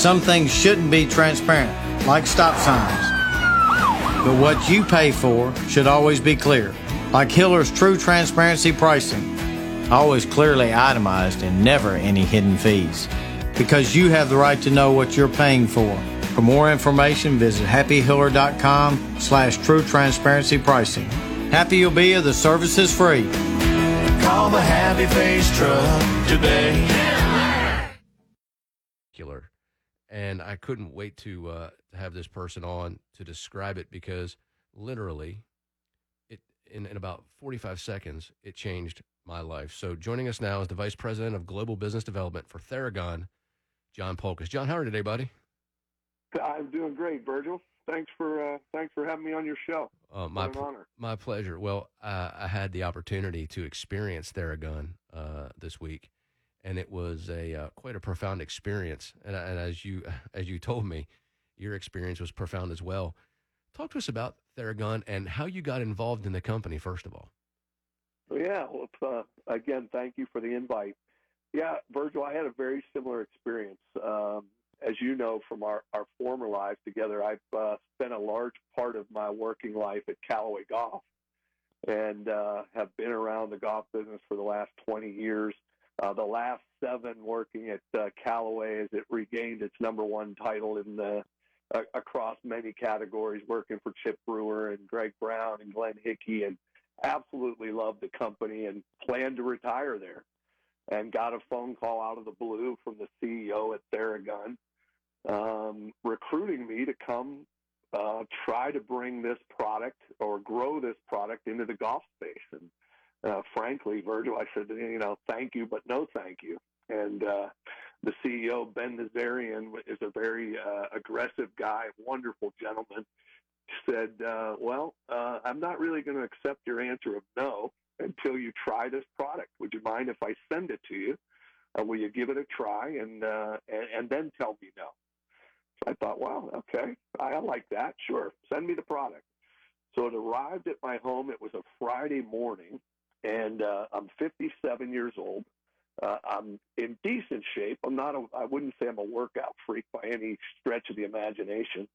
some things shouldn't be transparent, like stop signs. But what you pay for should always be clear, like Hiller's true transparency pricing. Always clearly itemized and never any hidden fees. Because you have the right to know what you're paying for. For more information, visit happyhiller.com/true transparency pricing. Happy you'll be, the service is free. Call the Happy Face Truck today. And I couldn't wait to have this person on to describe it, because literally, in about 45 seconds, it changed my life. So joining us now is the Vice President of Global Business Development for Theragun, John Polkus. John, how are you today, buddy? I'm doing great, Virgil. Thanks for having me on your show. What an honor. My pleasure. Well, I had the opportunity to experience Theragun this week, and it was quite a profound experience. And as you told me, your experience was profound as well. Talk to us about Theragun and how you got involved in the company, first of all. Yeah, well, again, thank you for the invite. Yeah, Virgil, I had a very similar experience. As you know from our former lives together, I've spent a large part of my working life at Callaway Golf and have been around the golf business for the last 20 years. The last 7 working at Callaway as it regained its #1 title in across many categories, working for Chip Brewer and Greg Brown and Glenn Hickey, and absolutely loved the company and planned to retire there. And got a phone call out of the blue from the CEO at Theragun, recruiting me to come try to bring this product or grow this product into the golf space. And frankly, Virgil, I said, thank you, but no thank you. And the CEO, Ben Nazarian, is a very aggressive guy, wonderful gentleman, said, I'm not really going to accept your answer of no until you try this product. Would you mind if I send it to you? Will you give it a try and then tell me no? So I thought, well, okay, I like that. Sure, send me the product. So it arrived at my home. It was a Friday morning, and I'm 57 years old. I'm in decent shape. I wouldn't say I'm a workout freak by any stretch of the imagination.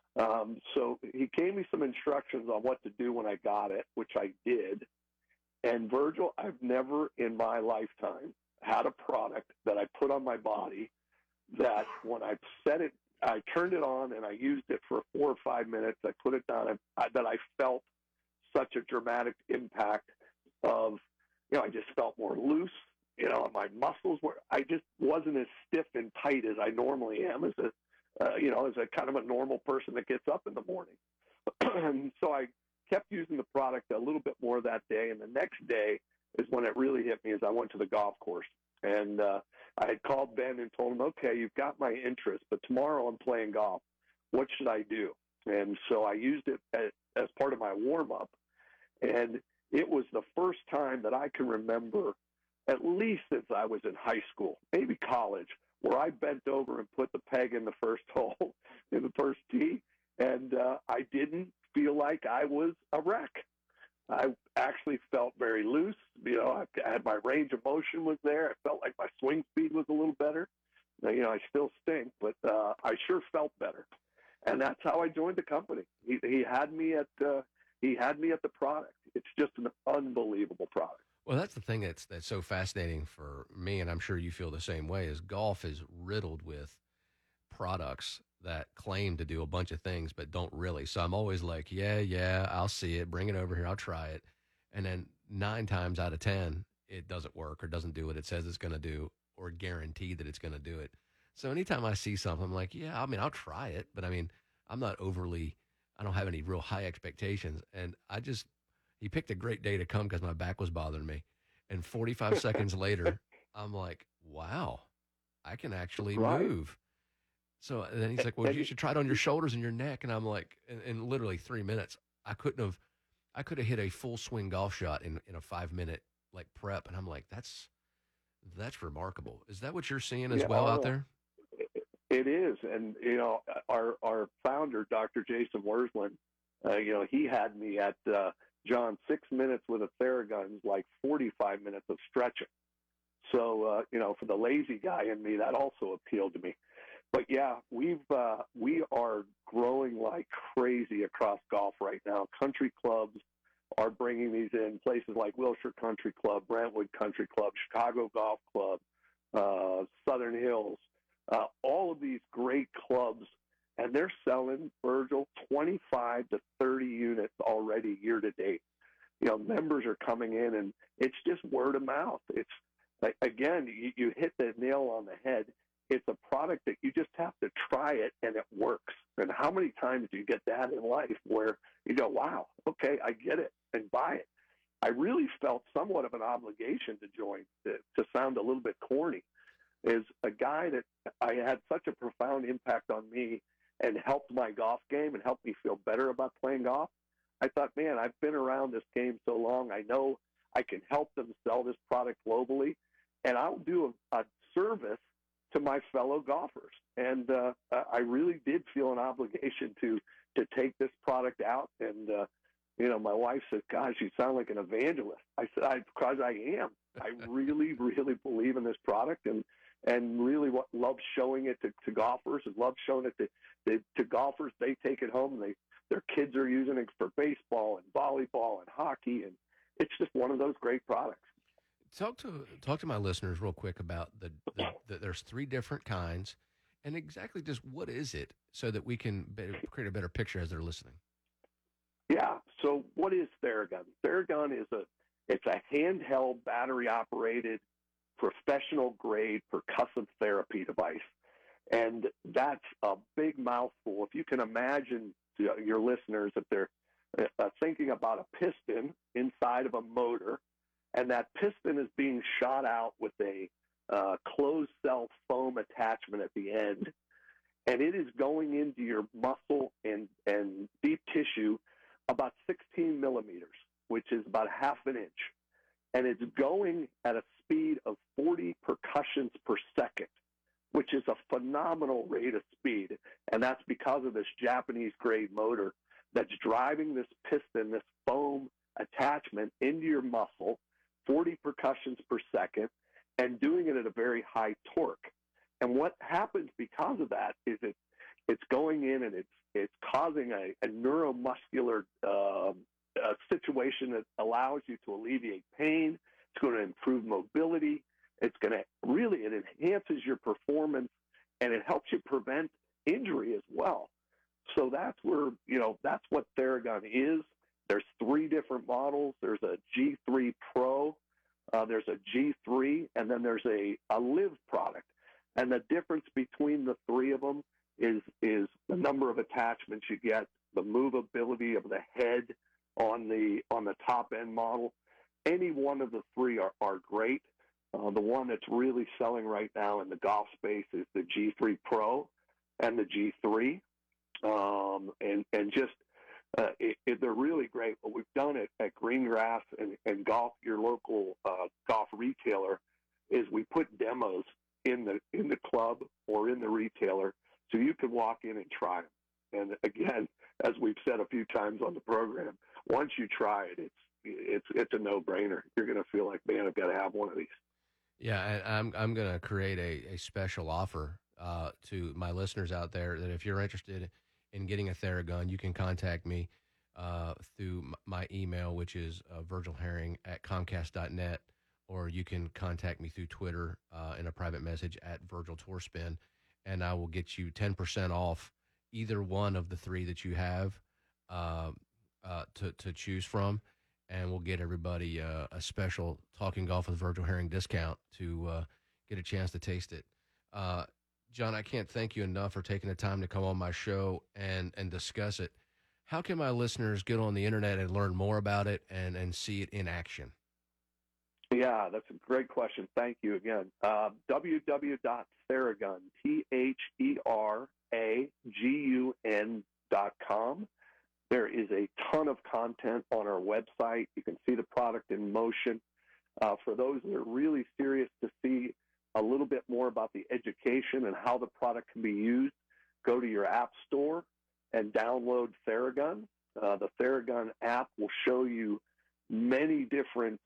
So he gave me some instructions on what to do when I got it, which I did. And Virgil, I've never in my lifetime had a product that I put on my body that when I set it, I turned it on and I used it for 4 or 5 minutes. I put it down, that I felt such a dramatic impact of, I just felt more loose. My muscles I just wasn't as stiff and tight as I normally am as a kind of a normal person that gets up in the morning. And so I kept using the product a little bit more that day. And the next day is when it really hit me, as I went to the golf course. And I had called Ben and told him, okay, you've got my interest, but tomorrow I'm playing golf. What should I do? And so I used it as part of my warm-up. And it was the first time that I can remember, at least since I was in high school, maybe college, where I bent over and put the peg in the first hole, in the first tee, and I didn't feel like I was a wreck. I actually felt very loose. I had my range of motion was there. I felt like my swing speed was a little better. I still stink, but I sure felt better. And that's how I joined the company. He had me at the product. It's just an unbelievable product. Well, that's the thing that's so fascinating for me, and I'm sure you feel the same way, is golf is riddled with products that claim to do a bunch of things but don't really. So I'm always like, yeah, I'll see it, bring it over here, I'll try it. And then 9 times out of 10, it doesn't work or doesn't do what it says it's going to do or guarantee that it's going to do it. So anytime I see something, I'm like, yeah, I'll try it. But I don't have any real high expectations. And he picked a great day to come because my back was bothering me. And 45 seconds later, I'm like, wow, I can actually move. So then he's like, well, you should try it on your shoulders and your neck. And I'm like, in literally 3 minutes, I could have hit a full swing golf shot in a 5-minute prep. And I'm like, that's remarkable. Is that what you're seeing as well out there? It is. And, our founder, Dr. Jason Wersland, he had me at, John, 6 minutes with a Theragun is like 45 minutes of stretching. So, for the lazy guy in me, that also appealed to me. But Yeah, we are growing like crazy across golf right now. Country clubs are bringing these in, places like Wilshire Country Club, Brentwood Country Club, Chicago Golf Club, Southern Hills, all of these great clubs, and they're selling, Virgil, 25 to 30 units already year to date. Members are coming in, and it's just word of mouth. It's, again, you hit the nail on the head. It's a product that you just have to try it, and it works. And how many times do you get that in life where you go, wow, okay, I get it, and buy it? I really felt somewhat of an obligation to join, to sound a little bit corny, is a guy that I had such a profound impact on me and helped my golf game and helped me feel better about playing golf. I thought, man, I've been around this game so long. I know I can help them sell this product globally, and I'll do a service to my fellow golfers. And I really did feel an obligation to take this product out. And, my wife said, gosh, you sound like an evangelist. I said, because I am. I really, really believe in this product and really love showing it to golfers and love showing it to golfers. They take it home and their kids are using it for baseball and volleyball and hockey. And it's just one of those great products. Talk to my listeners real quick about the there's 3 different kinds, and exactly just what is it, so that we can create a better picture as they're listening. Yeah. So what is Theragun? Theragun is a handheld, battery-operated, professional-grade percussive therapy device, and that's a big mouthful. If you can imagine, your listeners, if they're thinking about a piston inside of a motor, and that piston is being shot out with a closed cell foam attachment at the end, and it is going into your muscle and deep tissue about 16 millimeters, which is about half an inch, and it's going at a speed of 40 percussions per second, which is a phenomenal rate of speed, and that's because of this Japanese-grade motor that's driving this piston, this foam attachment into your muscle, 40 percussions per second, and doing it at a very high torque. And what happens because of that is it's going in and it's causing a neuromuscular situation that allows you to alleviate pain. It's going to improve mobility. It's going to it enhances your performance, and it helps you prevent injury as well. So that's where, that's what Theragun is. There's 3 different models. There's a G3 Pro, there's a G3, and then there's a Live product. And the difference between the 3 of them is the number of attachments you get, the movability of the head on the top end model. Any one of the 3 are great. The one that's really selling right now in the golf space is the G3 Pro and the G3, and just. They're really great. What we've done at Greengrass and Golf, your local golf retailer, is we put demos in the club or in the retailer, so you can walk in and try them. And again, as we've said a few times on the program, once you try it, it's a no-brainer. You're going to feel like, man, I've got to have one of these. Yeah, and I'm going to create a special offer to my listeners out there that if you're interested in getting a Theragun, you can contact me through my email, which is virgilherring@comcast.net, or you can contact me through Twitter in a private message at Virgil Torspin, and I will get you 10% off either one of the 3 that you have to choose from, and we'll get everybody a special Talking Golf with Virgil Herring discount to get a chance to taste it. John, I can't thank you enough for taking the time to come on my show and discuss it. How can my listeners get on the internet and learn more about it and see it in action? Yeah, that's a great question. Thank you again. www.theragun, THERAGUN.com. There is a ton of content on our website. You can see the product in motion. For those that are really serious to see a little bit more about the education and how the product can be used, go to your app store and download Theragun. The Theragun app will show you many different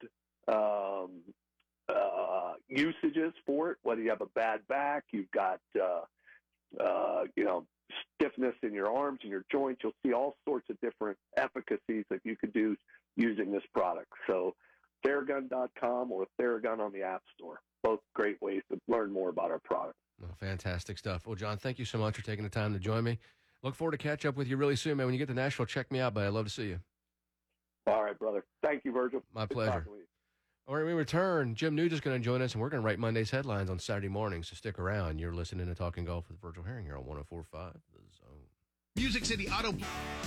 usages for it, whether you have a bad back, you've got stiffness in your arms and your joints. You'll see all sorts of different efficacies that you could do using this product. So Theragun.com or Theragun on the App Store. Both great ways to learn more about our product. Well, fantastic stuff. Well, John, thank you so much for taking the time to join me. Look forward to catch up with you really soon, man. When you get to Nashville, check me out, but I'd love to see you. All right, brother. Thank you, Virgil. My pleasure. All right, when we return, Jim Nuge is going to join us, and we're going to write Monday's headlines on Saturday morning, so stick around. You're listening to Talking Golf with Virgil Herring here on 104.5 The Zone. Music City Auto.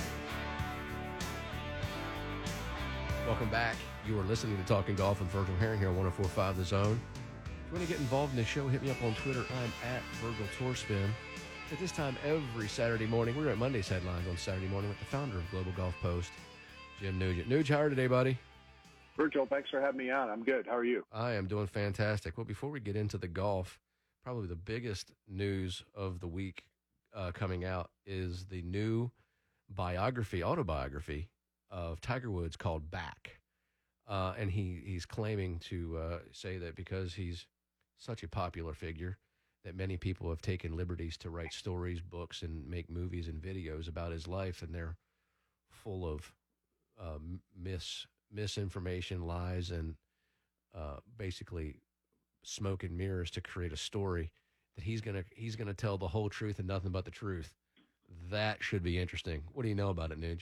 Welcome back. You are listening to Talking Golf with Virgil Herring here on 104.5 The Zone. If you want to get involved in the show, hit me up on Twitter. I'm at Virgil Torspin. At this time every Saturday morning, we write Monday's headlines on Saturday morning with the founder of Global Golf Post, Jim Nugent. Nuge, how are you today, buddy? Virgil, thanks for having me on. I'm good. How are you? I am doing fantastic. Well, before we get into the golf, probably the biggest news of the week coming out is the new autobiography of Tiger Woods called Back. And he's claiming to say that because he's such a popular figure that many people have taken liberties to write stories, books, and make movies and videos about his life, and they're full of misinformation, lies, and basically smoke and mirrors to create a story that he's gonna tell the whole truth and nothing but the truth. That should be interesting. What do you know about it, Nuge?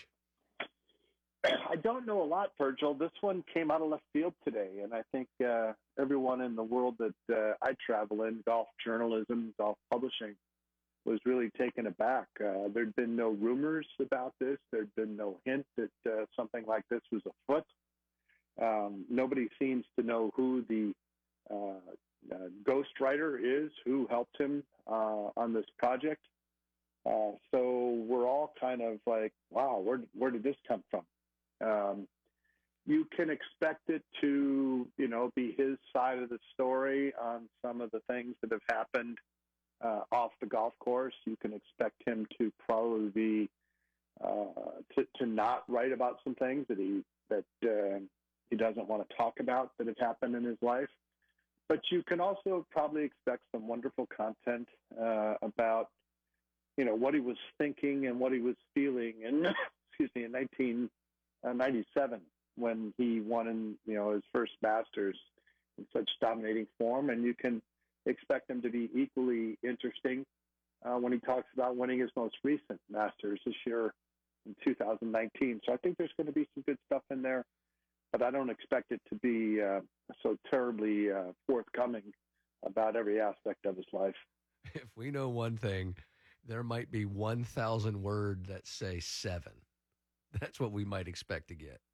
I don't know a lot, Virgil. This one came out of left field today, and I think everyone in the world that I travel in, golf journalism, golf publishing, was really taken aback. There'd been no rumors about this. There'd been no hint that something like this was afoot. Nobody seems to know who the ghostwriter is, who helped him on this project. So we're all kind of like, wow, where did this come from? You can expect it to, be his side of the story on some of the things that have happened off the golf course. You can expect him to probably be to not write about some things that he doesn't want to talk about that have happened in his life. But you can also probably expect some wonderful content about what he was thinking and what he was feeling in 1997 when he won his first Masters in such dominating form. And you can expect him to be equally interesting when he talks about winning his most recent Masters this year in 2019. So I think there's going to be some good stuff in there, but I don't expect it to be so terribly forthcoming about every aspect of his life. If we know one thing, there might be 1,000 words that say 7. That's what we might expect to get.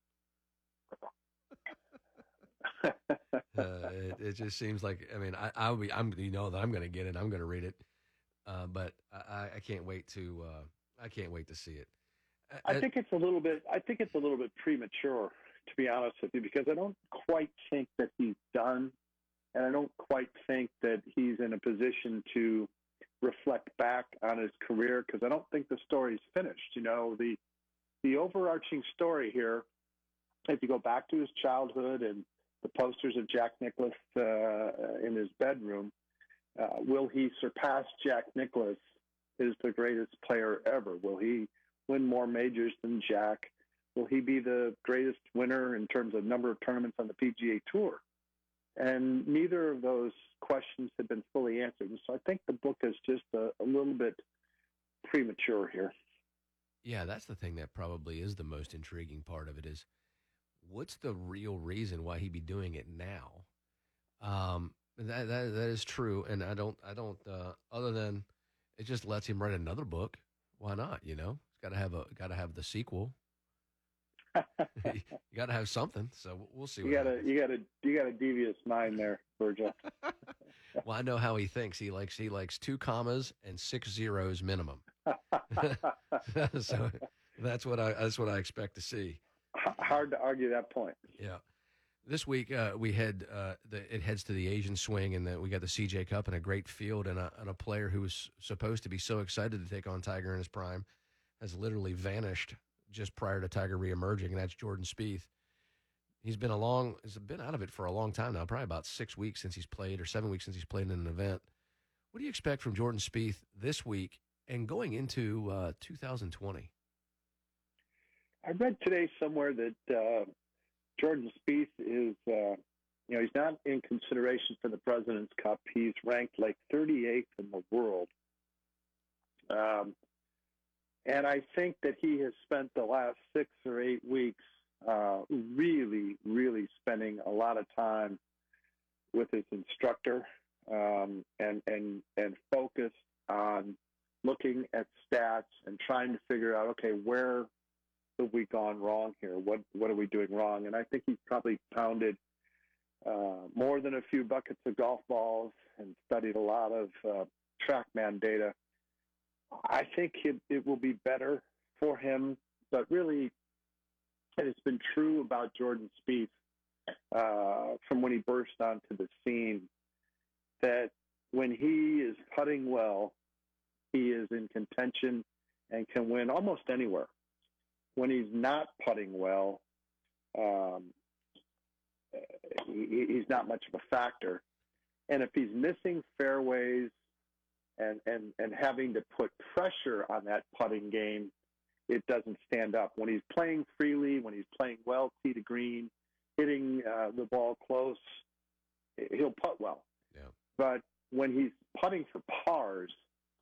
It just seems like, I'm that I'm going to get it. I'm going to read it. But I can't wait to see it. I think it's a little bit premature, to be honest with you, because I don't quite think that he's done, and I don't quite think that he's in a position to reflect back on his career, because I don't think the story's finished. The overarching story here, if you go back to his childhood and the posters of Jack Nicklaus in his bedroom, will he surpass Jack Nicklaus as the greatest player ever? Will he win more majors than Jack? Will he be the greatest winner in terms of number of tournaments on the PGA Tour? And neither of those questions have been fully answered. And so I think the book is just a little bit premature here. Yeah, that's the thing that probably is the most intriguing part of it is what's the real reason why he'd be doing it now? That is true. And I don't other than it just lets him write another book. Why not? It's got to have the sequel. You got to have something. So we'll see. You got a devious mind there, Virgil. Well, I know how he thinks. He likes 2 commas and 6 zeros minimum. So that's what I expect to see. Hard to argue that point. Yeah. This week we head it heads to the Asian swing, and we got the CJ Cup and a great field, and a player who was supposed to be so excited to take on Tiger in his prime has literally vanished just prior to Tiger reemerging, and that's Jordan Spieth. He's been out of it for a long time now, probably about 6 weeks since he's played, or 7 weeks since he's played in an event What do you expect from Jordan Spieth this week and going into 2020? I read today somewhere that Jordan Spieth is, he's not in consideration for the President's Cup. He's ranked like 38th in the world. And I think that he has spent the last 6 or 8 weeks really, really spending a lot of time with his instructor and focused on looking at stats and trying to figure out, okay, where have we gone wrong here? What are we doing wrong? And I think he's probably pounded more than a few buckets of golf balls and studied a lot of TrackMan data. I think it will be better for him, but really it has been true about Jordan Spieth from when he burst onto the scene that when he is putting well, he is in contention and can win almost anywhere. When he's not putting well, he's not much of a factor. And if he's missing fairways and having to put pressure on that putting game, it doesn't stand up. When he's playing freely, when he's playing well, tee to green, hitting the ball close, he'll putt well. Yeah. But when he's putting for pars,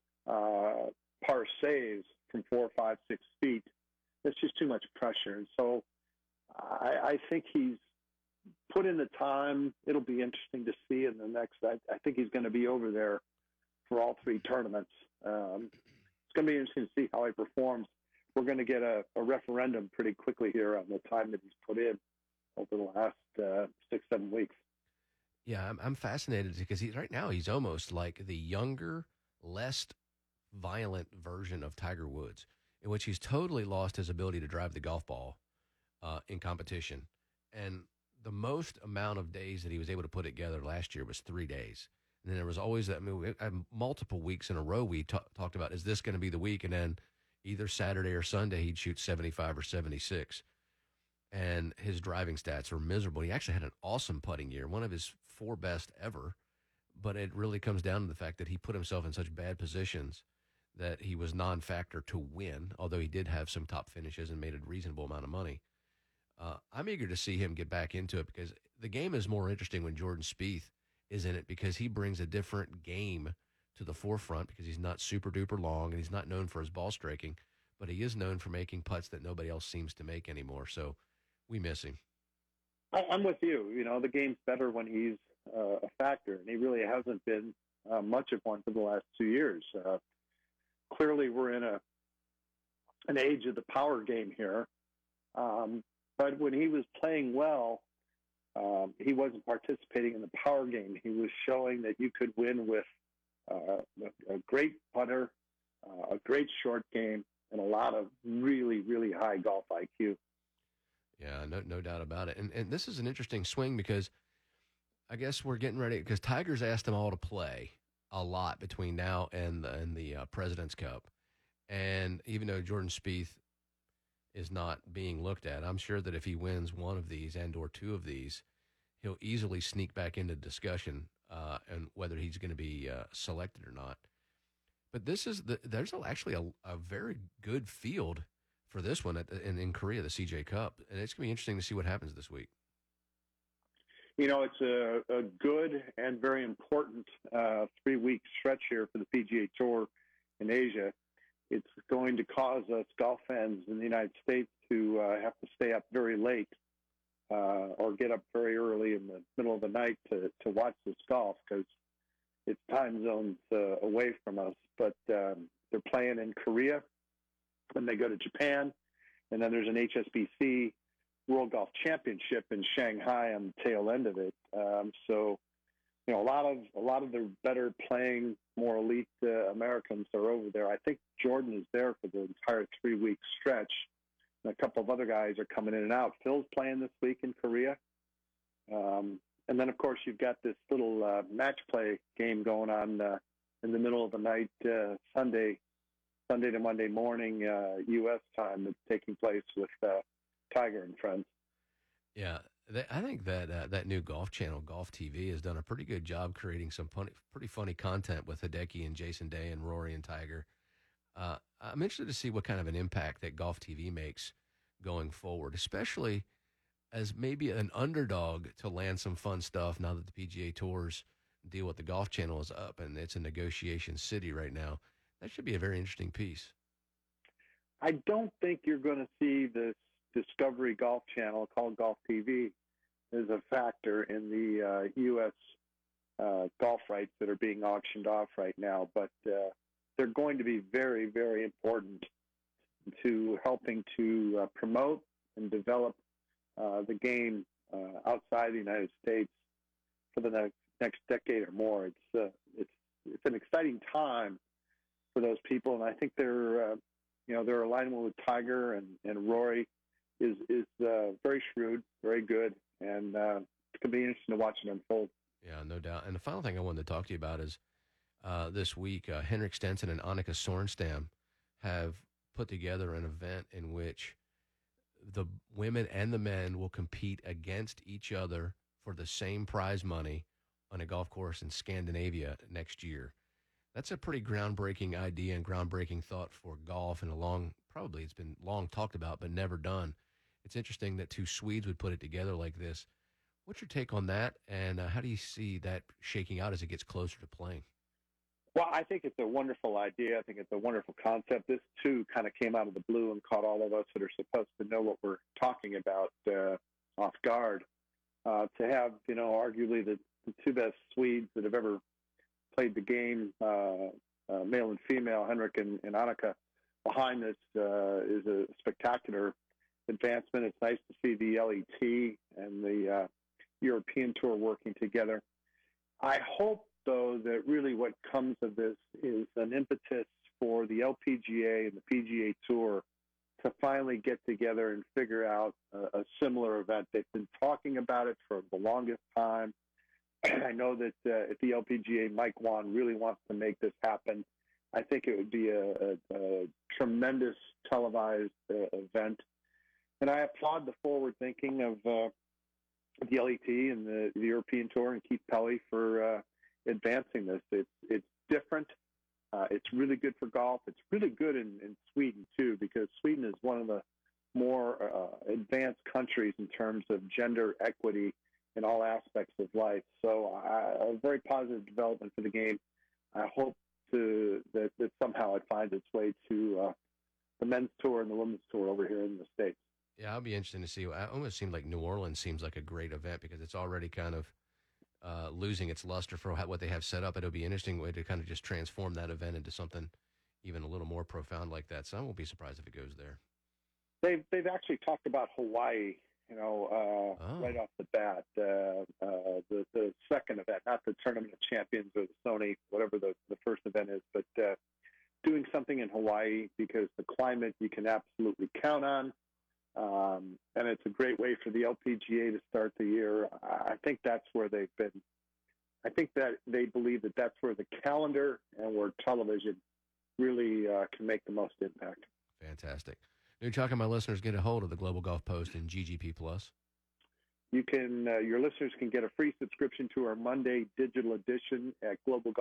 par saves from 4, 5, 6 feet, it's just too much pressure. And so I think he's put in the time. It'll be interesting to see in the next. I think he's going to be over there for all 3 tournaments. It's going to be interesting to see how he performs. We're going to get a referendum pretty quickly here on the time that he's put in over the last 6, 7 weeks. Yeah, I'm fascinated because right now he's almost like the younger, less violent version of Tiger Woods, in which he's totally lost his ability to drive the golf ball in competition. And the most amount of days that he was able to put it together last year was 3 days. And then there was always that, multiple weeks in a row we talked about, is this going to be the week? And then either Saturday or Sunday, he'd shoot 75 or 76. And his driving stats were miserable. He actually had an awesome putting year, one of his 4 best ever. But it really comes down to the fact that he put himself in such bad positions that he was non-factor to win, although he did have some top finishes and made a reasonable amount of money. I'm eager to see him get back into it because the game is more interesting when Jordan Spieth is in it because he brings a different game to the forefront because he's not super duper long and he's not known for his ball striking, but he is known for making putts that nobody else seems to make anymore. So we miss him. I'm with you. The game's better when he's a factor, and he really hasn't been much of one for the last 2 years. Clearly, we're in an age of the power game here. But when he was playing well, he wasn't participating in the power game. He was showing that you could win with a great putter, a great short game, and a lot of really, really high golf IQ. Yeah, no doubt about it. And this is an interesting swing because I guess we're getting ready because Tiger's asked them all to play a lot between now and the President's Cup. And even though Jordan Spieth is not being looked at, I'm sure that if he wins one of these and or 2 of these, he'll easily sneak back into discussion and whether he's going to be selected or not. But there's actually a very good field for this one in Korea, the CJ Cup. And it's going to be interesting to see what happens this week. It's a good and very important 3-week stretch here for the PGA Tour in Asia. It's going to cause us golf fans in the United States to have to stay up very late or get up very early in the middle of the night to watch this golf because it's time zones away from us. But they're playing in Korea, and they go to Japan, and then there's an HSBC World Golf Championship in Shanghai on the tail end of it. So, a lot of the better playing, more elite Americans are over there. I think Jordan is there for the entire 3-week stretch. And a couple of other guys are coming in and out. Phil's playing this week in Korea. And then, of course, you've got this little match play game going on in the middle of the night, Sunday to Monday morning U.S. time that's taking place with Tiger and friends. Yeah, I think that that new golf channel, Golf TV, has done a pretty good job creating some pretty funny content with Hideki and Jason Day and Rory and Tiger. I'm interested to see what kind of an impact that Golf TV makes going forward, especially as maybe an underdog to land some fun stuff now that the PGA Tour's deal with the Golf Channel is up and it's a negotiation city right now. That should be a very interesting piece. I don't think you're going to see this Discovery Golf Channel called Golf TV as a factor in the U.S. Golf rights that are being auctioned off right now, but they're going to be very, very important to helping to promote and develop the game outside the United States for the next decade or more. It's an exciting time for those people, and I think their alignment with Tiger and Rory is very shrewd, very good, and it's going to be interesting to watch it unfold. Yeah, no doubt. And the final thing I wanted to talk to you about is this week, Henrik Stenson and Annika Sorenstam have put together an event in which the women and the men will compete against each other for the same prize money on a golf course in Scandinavia next year. That's a pretty groundbreaking idea and groundbreaking thought for golf, and it's been long talked about but never done. It's interesting that two Swedes would put it together like this. What's your take on that, and how do you see that shaking out as it gets closer to playing? Well, I think it's a wonderful idea. I think it's a wonderful concept. This, too, kind of came out of the blue and caught all of us that are supposed to know what we're talking about off guard. To have, arguably the two best Swedes that have ever played the game, male and female, Henrik and Annika, behind this is a spectacular advancement. It's nice to see the LET and the European Tour working together. I hope, though, that really what comes of this is an impetus for the LPGA and the PGA Tour to finally get together and figure out a similar event. They've been talking about it for the longest time. I know that if the LPGA, Mike Wan, really wants to make this happen, I think it would be a tremendous televised event. And I applaud the forward thinking of the LET and the European Tour and Keith Pelley for advancing this. It's different. It's really good for golf. It's really good in Sweden, too, because Sweden is one of the more advanced countries in terms of gender equity in all aspects of life. So a very positive development for the game. I hope that somehow it finds its way to the men's tour and the women's tour over here in the States. Yeah, I'll be interested to see. It almost seems like New Orleans seems like a great event because it's already kind of losing its luster for what they have set up. It'll be an interesting way to kind of just transform that event into something even a little more profound like that. So I won't be surprised if it goes there. They've actually talked about Hawaii, right off the bat. The second event, not the Tournament of Champions or the Sony, whatever the first event is, but doing something in Hawaii because the climate you can absolutely count on. And it's a great way for the LPGA to start the year. I think that's where they've been. I think that they believe that that's where the calendar and where television really can make the most impact. Fantastic. New, how can my listeners get a hold of the Global Golf Post and GGP Plus? You can. Your listeners can get a free subscription to our Monday digital edition at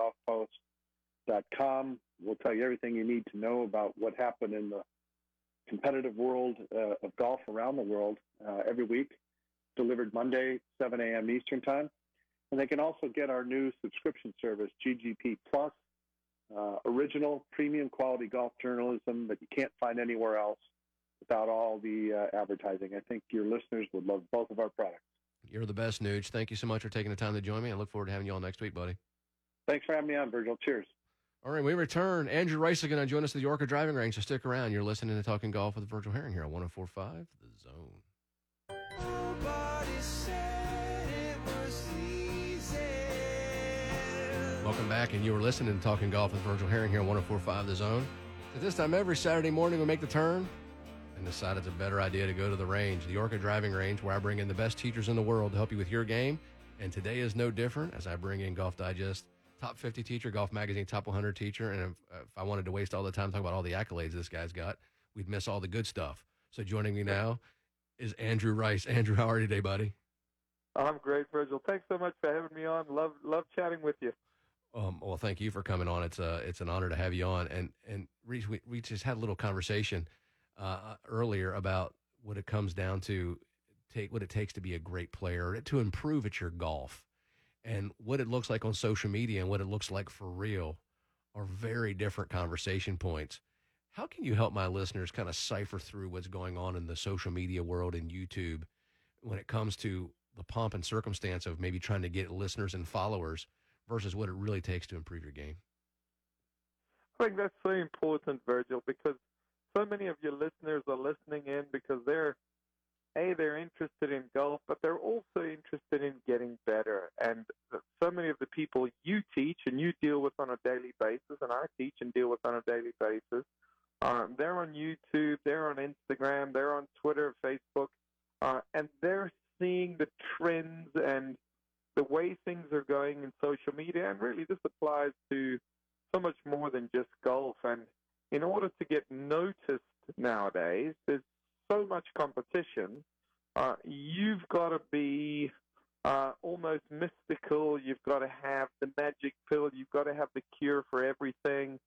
globalgolfpost.com. We'll tell you everything you need to know about what happened in the competitive world of golf around the world every week, delivered Monday, 7 a.m. Eastern Time. And they can also get our new subscription service, GGP Plus, original premium quality golf journalism that you can't find anywhere else without all the advertising. I think your listeners would love both of our products. You're the best, Nuge. Thank you so much for taking the time to join me. I look forward to having you all next week, buddy. Thanks for having me on, Virgil. Cheers. All right, we return. Andrew Rice is going to join us at the Yorker Driving Range, so stick around. You're listening to Talking Golf with Virgil Herring here on 104.5 The Zone. Nobody said it was easy. Welcome back, and you were listening to Talking Golf with Virgil Herring here on 104.5 The Zone. At this time every Saturday morning, we make the turn and decide it's a better idea to go to the range, the Yorker Driving Range, where I bring in the best teachers in the world to help you with your game. And today is no different as I bring in Golf Digest Top 50 teacher, Golf Magazine Top 100 teacher. And if I wanted to waste all the time talking about all the accolades this guy's got, we'd miss all the good stuff. So joining me now is Andrew Rice. Andrew, how are you today, buddy? I'm great, Virgil. Thanks so much for having me on. Love chatting with you. Well, thank you for coming on. It's an honor to have you on. And Reese, we just had a little conversation earlier about what it comes down to, what it takes to be a great player, to improve at your golf, and what it looks like on social media and what it looks like for real are very different conversation points. How can you help my listeners kind of cipher through what's going on in the social media world and YouTube when it comes to the pomp and circumstance of maybe trying to get listeners and followers versus what it really takes to improve your game? I think that's so important, Virgil, because so many of your listeners are listening in because they're interested in golf, but they're also interested in getting better. And so many of the people you teach and you deal with on a daily basis, and I teach and deal with on a daily basis, they're on YouTube, they're on Instagram, they're on Twitter, Facebook, and they're seeing the trends and the way things are going in social media. And really, this applies to so much more than just golf. And in order to get noticed nowadays, there's so much competition. You've got to be almost mystical. You've got to have the magic pill. You've got to have the cure for everything.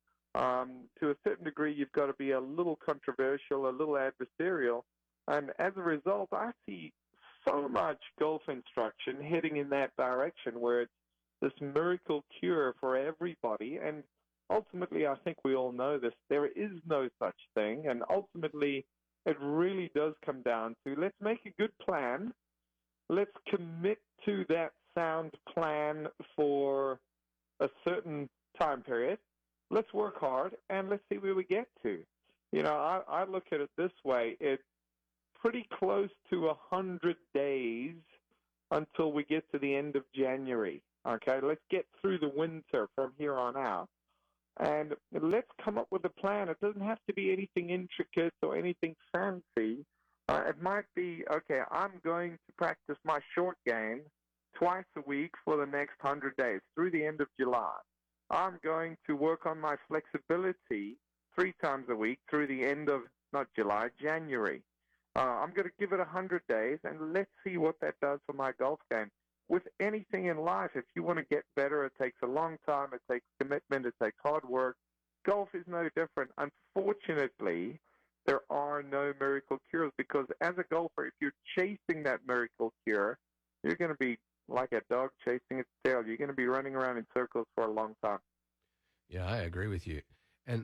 To a certain degree, you've got to be a little controversial, a little adversarial. And as a result, I see so much golf instruction heading in that direction where it's this miracle cure for everybody. And ultimately, I think we all know this, there is no such thing. And ultimately, it really does come down to, let's make a good plan. Let's commit to that sound plan for a certain time period. Let's work hard, and let's see where we get to. You know, I look at it this way. It's pretty close to 100 days until we get to the end of January. Okay, let's get through the winter from here on out. And let's come up with a plan. It doesn't have to be anything intricate or anything fancy. It might be, okay, I'm going to practice my short game twice a week for the next 100 days through the end of July. I'm going to work on my flexibility 3 times a week through the end of, not July, January. I'm going to give it 100 days, and let's see what that does for my golf game. With anything in life, if you want to get better, it takes a long time, it takes commitment, it takes hard work. Golf is no different. Unfortunately, there are no miracle cures because as a golfer, if you're chasing that miracle cure, you're going to be like a dog chasing its tail. You're going to be running around in circles for a long time. Yeah, I agree with you. And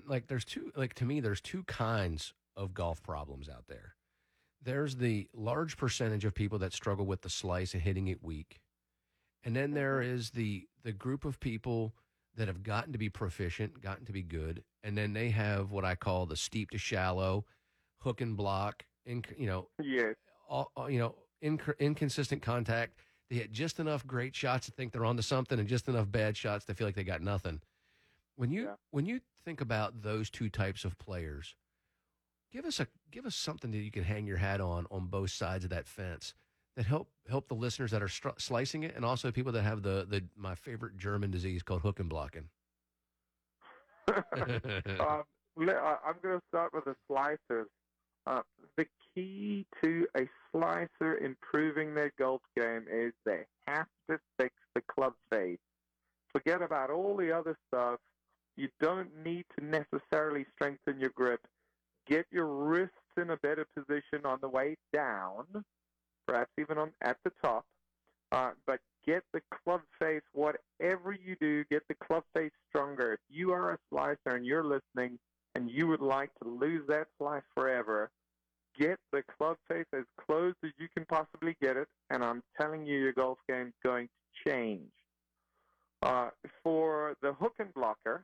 to me, there's two kinds of golf problems out there. There's the large percentage of people that struggle with the slice and hitting it weak. And then there is the group of people that have gotten to be proficient, gotten to be good, and then they have what I call the steep to shallow, hook and block, Yes. Inconsistent contact. They hit just enough great shots to think they're onto something, and just enough bad shots to feel like they got nothing. When you think about those two types of players, give us something that you can hang your hat on both sides of that fence that help the listeners that are slicing it, and also people that have the my favorite German disease called hook and blocking. I'm going to start with the slicers. The key to a slicer improving their golf game is they have to fix the club face. Forget about all the other stuff. You don't need to necessarily strengthen your grip. Get your wrists in a better position on the way down, perhaps even at the top. But get the club face, whatever you do, get the club face stronger. If you are a slicer and you're listening and you would like to lose that slice forever, get the club face as close as you can possibly get it, and I'm telling you, your golf game is going to change. For the hook and blocker,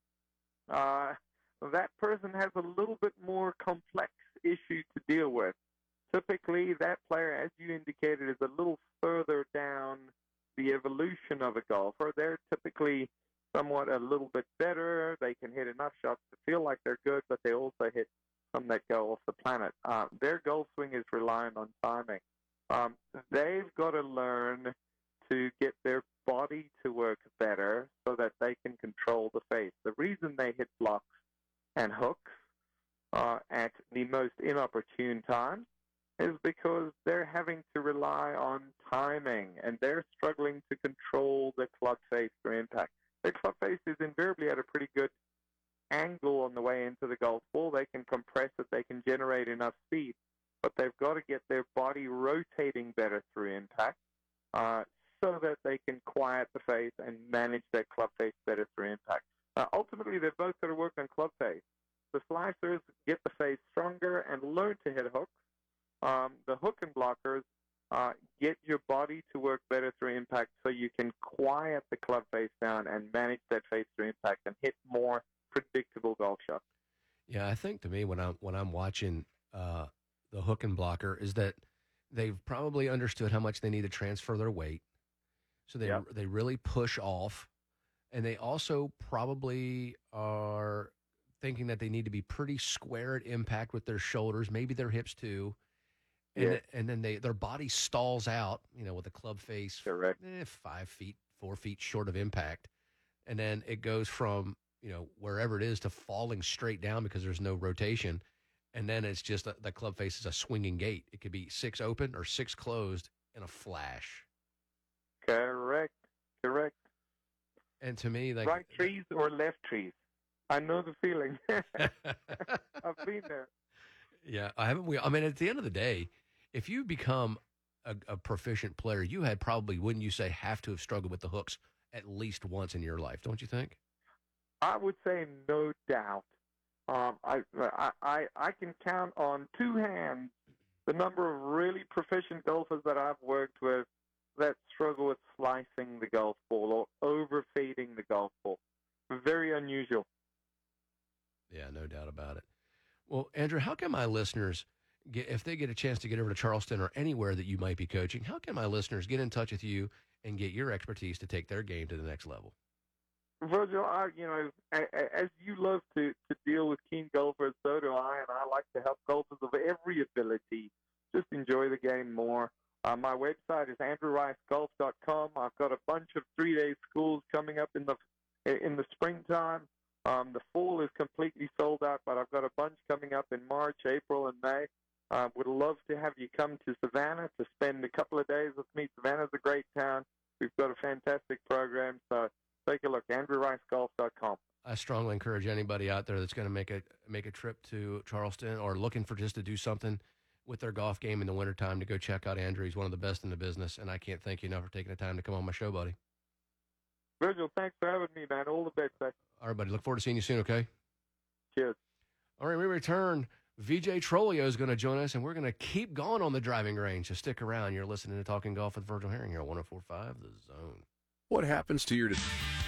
that person has a little bit more complex issue to deal with. Typically, that player, as you indicated, is a little further down the evolution of a golfer. They're typically somewhat a little bit better. They can hit enough shots to feel like they're good, but they also hit some that go off the planet. Their golf swing is reliant on timing. They've got to learn to get their body to work better so that they can control the face. The reason they hit blocks and hooks at the most inopportune times is because they're having to rely on timing, and they're struggling to control the club face through impact. Their club face is invariably at a pretty good angle on the way into the golf ball. They can compress it, they can generate enough speed, but they've got to get their body rotating better through impact so that they can quiet the face and manage their club face better through impact. Ultimately, they've both got to work on club face. The slicers get the face stronger and learn to hit hooks. The hook and blockers get your body to work better through impact so you can quiet the club face down and manage that face through impact and hit more predictable golf shots. Yeah, I think to me when I'm watching the hook and blocker is that they've probably understood how much they need to transfer their weight, so they really push off, and they also probably are thinking that they need to be pretty square at impact with their shoulders, maybe their hips too, and then their body stalls out, with the club face 5 feet, 4 feet short of impact, and then it goes from wherever it is to falling straight down because there's no rotation. And then it's just the club face is a swinging gate. It could be 6 open or 6 closed in a flash. Correct. And to me, like right trees or left trees. I know the feeling. I've been there. Yeah, I mean, at the end of the day, if you become a proficient player, you had probably, wouldn't you say, have to have struggled with the hooks at least once in your life, don't you think? I would say no doubt. I can count on 2 hands the number of really proficient golfers that I've worked with that struggle with slicing the golf ball or overfading the golf ball. Very unusual. Yeah, no doubt about it. Well, Andrew, how can my listeners, if they get a chance to get over to Charleston or anywhere that you might be coaching, how can my listeners get in touch with you and get your expertise to take their game to the next level? Virgil, as you love to deal with keen golfers, so do I, and I like to help golfers of every ability just enjoy the game more. My website is andrewricegolf.com. I've got a bunch of 3-day schools coming up in the springtime. The fall is completely sold out, but I've got a bunch coming up in March, April, and May. Would love to have you come to Savannah to spend a couple of days with me. Savannah's a great town. We've got a fantastic program, so take a look, andrewricegolf.com. I strongly encourage anybody out there that's going to make a trip to Charleston or looking for just to do something with their golf game in the wintertime to go check out Andrew. He's one of the best in the business, and I can't thank you enough for taking the time to come on my show, buddy. Virgil, thanks for having me, man. All the best, man. All right, buddy. Look forward to seeing you soon, okay? Cheers. All right, when we return, VJ Trolio is going to join us, and we're going to keep going on the driving range, so stick around. You're listening to Talking Golf with Virgil Herring here on 104.5 The Zone. What happens to your... It's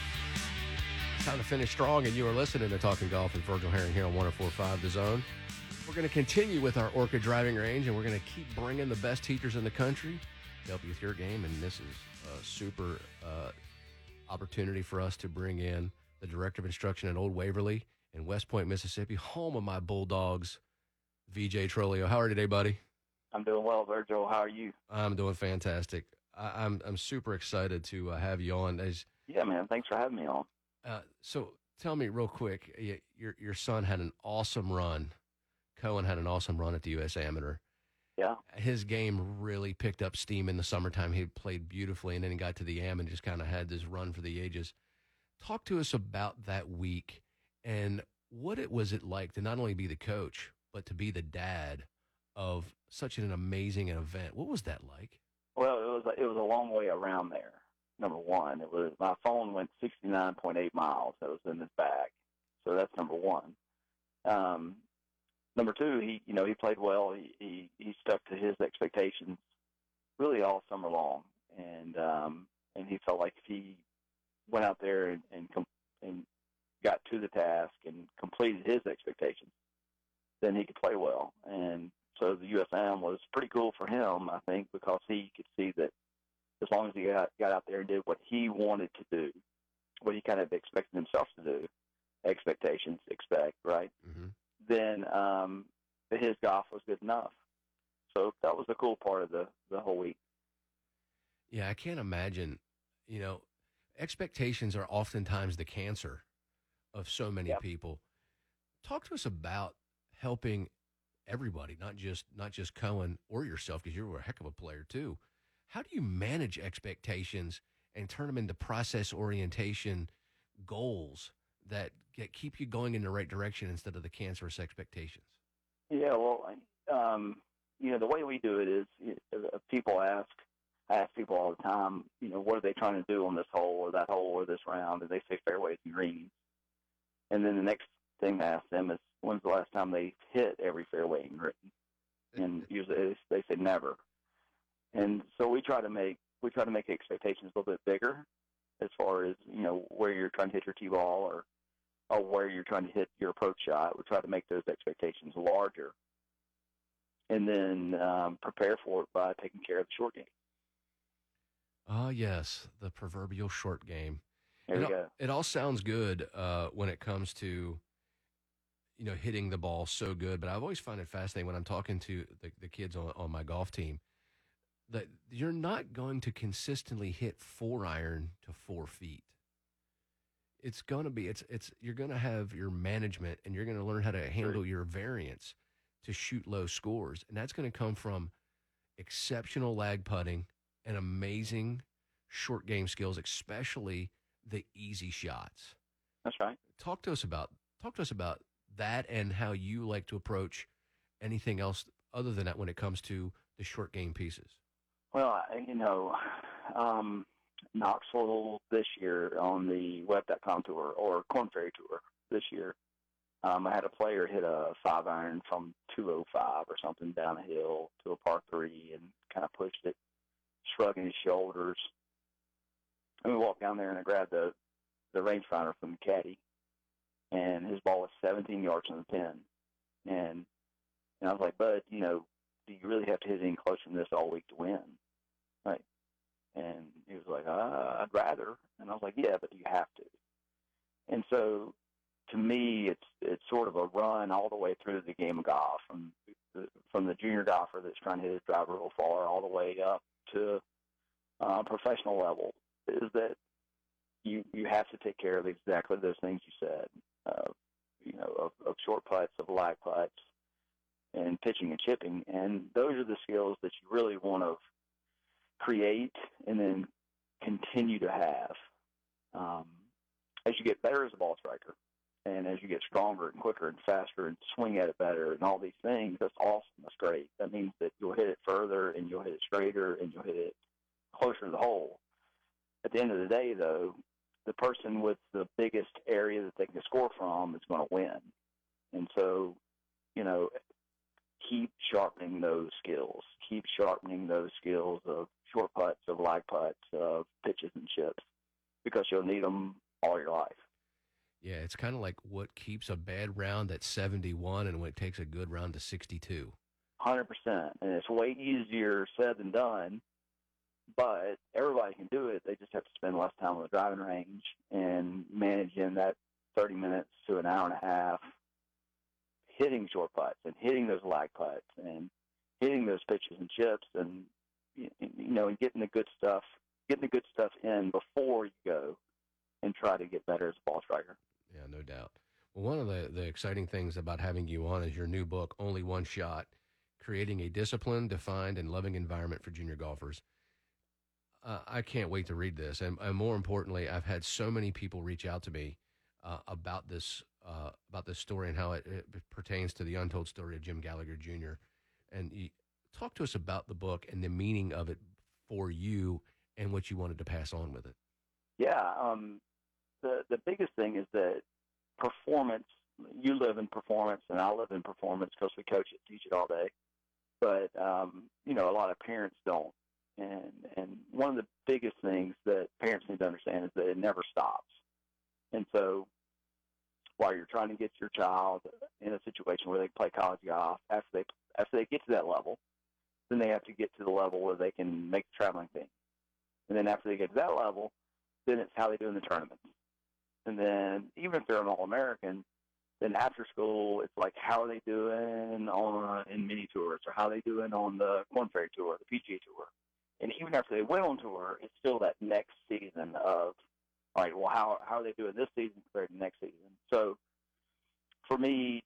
time to finish strong, and you are listening to Talking Golf with Virgil Herring here on 104.5 The Zone. We're going to continue with our Orchid driving range, and we're going to keep bringing the best teachers in the country to help you with your game, and this is a super opportunity for us to bring in the Director of Instruction at Old Waverly in West Point, Mississippi, home of my Bulldogs, VJ Trolio. How are you today, buddy? I'm doing well, Virgil. How are you? I'm doing fantastic. I'm super excited to have you on. Yeah, man. Thanks for having me on. So tell me real quick, your son had an awesome run. Cohen had an awesome run at the U.S. Amateur. Yeah. His game really picked up steam in the summertime. He played beautifully, and then he got to the Am and just kind of had this run for the ages. Talk to us about that week and what it was like to not only be the coach, but to be the dad of such an amazing event. What was that like? Well, it was a long way around there. Number one, my phone went 69.8 miles. That was in his bag, so that's number one. Number two, he played well. He stuck to his expectations really all summer long, and he felt like if he went out there and got to the task and completed his expectations, then he could play well. And so the USM was pretty cool for him, I think, because he could see that as long as he got out there and did what he wanted to do, what he kind of expected himself to do, right? Mm-hmm. Then his golf was good enough. So that was the cool part of the whole week. Yeah, I can't imagine, expectations are oftentimes the cancer of so many people. Talk to us about helping everybody, not just Cohen or yourself, because you're a heck of a player too. How do you manage expectations and turn them into process orientation goals that keep you going in the right direction instead of the cancerous expectations? Yeah, well, the way we do it is people I ask people all the time, what are they trying to do on this hole or that hole or this round? And they say fairways and greens. And then the next thing I ask them is, when's the last time they hit every fairway and green? And usually they say never. And so we try to make expectations a little bit bigger as far as, where you're trying to hit your tee ball or where you're trying to hit your approach shot. We try to make those expectations larger and then prepare for it by taking care of the short game. Ah, yes, the proverbial short game. There we go. It all sounds good when it comes to, hitting the ball so good. But I've always found it fascinating when I'm talking to the kids on my golf team that you're not going to consistently hit 4-iron to 4 feet. It's going to be, you're going to have your management and you're going to learn how to handle your variance to shoot low scores. And that's going to come from exceptional lag putting and amazing short game skills, especially the easy shots. That's right. Talk to us about that and how you like to approach anything else other than that when it comes to the short game pieces. Well, Knoxville this year on the Web.com tour or Korn Ferry tour this year, I had a player hit a 5-iron from 205 or something down a hill to a par 3 and kind of pushed it, shrugging his shoulders. And we walked down there and I grabbed the rangefinder from the caddy, and his ball was 17 yards from the pin. And I was like, Bud, do you really have to hit any closer than this all week to win? Right. And he was like, I'd rather. And I was like, yeah, but you have to. And so to me, it's sort of a run all the way through the game of golf, from the junior golfer that's trying to hit his driver real far all the way up to professional level, is that you have to take care of exactly those things you said, of short putts, of lag putts, and pitching and chipping. And those are the skills that you really want to create and then continue to have as you get better as a ball striker and as you get stronger and quicker and faster and swing at it better and all these things. That's awesome. That's great. That means that you'll hit it further and you'll hit it straighter and you'll hit it closer to the hole. At the end of the day, though, the person with the biggest area that they can score from is going to win. And so, keep sharpening those skills. Keep sharpening those skills of short putts, of lag putts, of pitches and chips, because you'll need them all your life. Yeah, it's kind of like what keeps a bad round at 71 and what takes a good round to 62. 100%. And it's way easier said than done, but everybody can do it. They just have to spend less time on the driving range and managing that 30 minutes to an hour and a half hitting short putts and hitting those lag putts and hitting those pitches and chips and and getting the good stuff in before you go and try to get better as a ball striker. Yeah, no doubt. Well, one of the exciting things about having you on is your new book, Only One Shot, Creating a Disciplined, Defined, and Loving Environment for Junior Golfers. I can't wait to read this. And more importantly, I've had so many people reach out to me about this story and how it pertains to the untold story of Jim Gallagher Jr. And talk to us about the book and the meaning of it for you and what you wanted to pass on with it. Yeah, the biggest thing is that performance, you live in performance and I live in performance because we coach it, teach it all day. But, a lot of parents don't. And one of the biggest things that parents need to understand is that it never stops. And so while you're trying to get your child in a situation where they can play college golf, after they get to that level, then they have to get to the level where they can make the traveling team. And then after they get to that level, then it's how they do in the tournaments. And then even if they're an All-American, then after school, it's like, how are they doing in mini tours, or how are they doing on the Korn Ferry Tour, the PGA Tour? And even after they went on tour, it's still that next season of, all right, well, how are they doing this season compared to next season? So for me,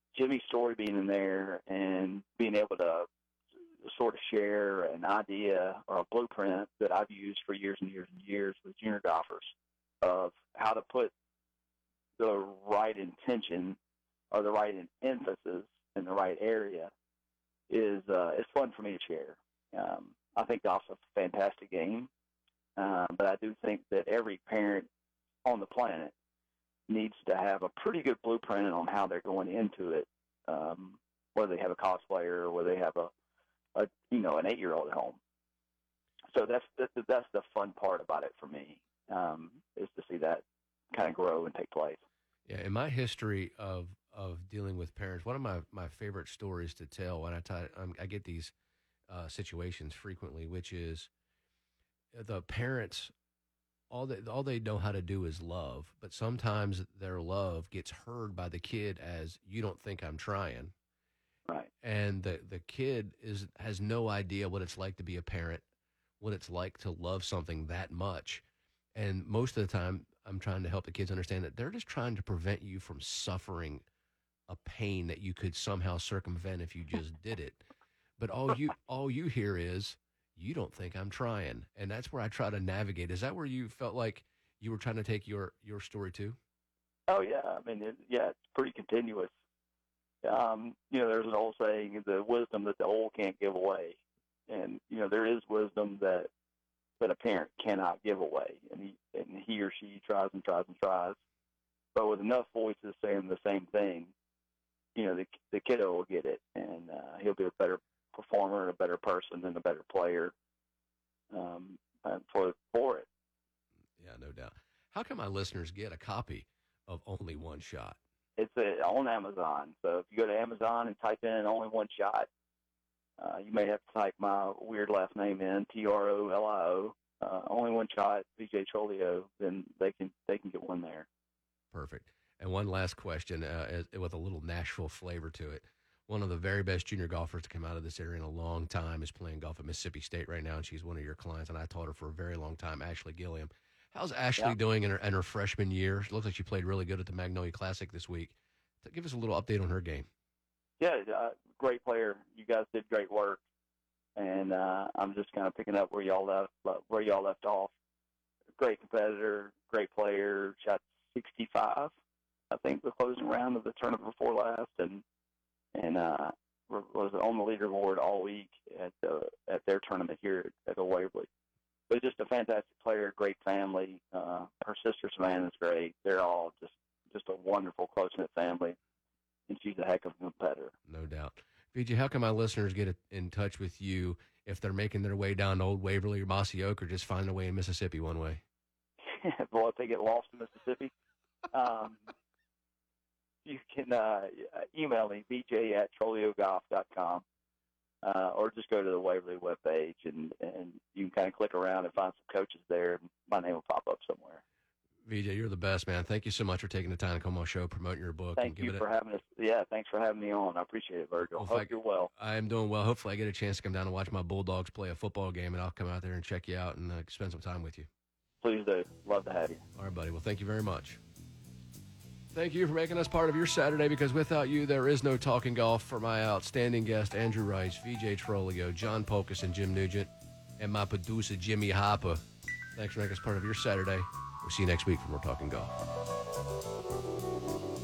Jimmy's story being in there and being able to sort of share an idea or a blueprint that I've used for years and years and years with junior golfers of how to put the right intention or the right emphasis in the right area is fun for me to share. I think golf's a fantastic game, but I do think that every parent on the planet needs to have a pretty good blueprint on how they're going into it, whether they have a college player or whether they have an 8-year-old at home. So that's the fun part about it for me, is to see that kind of grow and take place. Yeah, in my history of dealing with parents, one of my favorite stories to tell when I get these situations frequently, which is the parents, all they know how to do is love, but sometimes their love gets heard by the kid as, "You don't think I'm trying." Right. And the kid has no idea what it's like to be a parent, what it's like to love something that much. And most of the time, I'm trying to help the kids understand that they're just trying to prevent you from suffering a pain that you could somehow circumvent if you just did it. But all you hear is, "You don't think I'm trying." And that's where I try to navigate. Is that where you felt like you were trying to take your story to? Oh, yeah. I mean, it's pretty continuous. There's an old saying, the wisdom that the old can't give away. And, there is wisdom that a parent cannot give away. And he or she tries and tries and tries. But with enough voices saying the same thing, the kiddo will get it. And he'll be a better performer and a better person and a better player for it. Yeah, no doubt. How can my listeners get a copy of Only One Shot? It's on Amazon. So if you go to Amazon and type in Only One Shot, you may have to type my weird last name in, Trolio, Only One Shot, VJ Trolio, then they can get one there. Perfect. And one last question with a little Nashville flavor to it. One of the very best junior golfers to come out of this area in a long time is playing golf at Mississippi State right now, and she's one of your clients, and I taught her for a very long time, Ashley Gilliam. How's Ashley doing in her freshman year? It looks like she played really good at the Magnolia Classic this week. Give us a little update on her game. Yeah, great player. You guys did great work, and I'm just kind of picking up where y'all left off. Great competitor, great player. Shot 65, I think, the closing round of the tournament before last, and was on the leaderboard all week at their tournament here at the Waverly. But just a fantastic player, great family. Her sister Savannah is great. They're all just a wonderful, close-knit family, and she's a heck of a competitor. No doubt. VJ, how can my listeners get in touch with you if they're making their way down Old Waverly or Mossy Oak, or just finding a way in Mississippi one way? Well, if they get lost in Mississippi, you can email me, vj@troliogolf.com. Or just go to the Waverly webpage, and you can kind of click around and find some coaches there, and my name will pop up somewhere. VJ, you're the best, man. Thank you so much for taking the time to come on the show, promoting your book. Thank you for having us. Yeah, thanks for having me on. I appreciate it, Virgil. Hope you're well. I am doing well. Hopefully I get a chance to come down and watch my Bulldogs play a football game, and I'll come out there and check you out and spend some time with you. Please do. Love to have you. All right, buddy. Well, thank you very much. Thank you for making us part of your Saturday, because without you, there is no Talking Golf. For my outstanding guest, Andrew Rice, VJ Trolio, John Polkus, and Jim Nugent, and my producer, Jimmy Hopper. Thanks for making us part of your Saturday. We'll see you next week for more Talking Golf.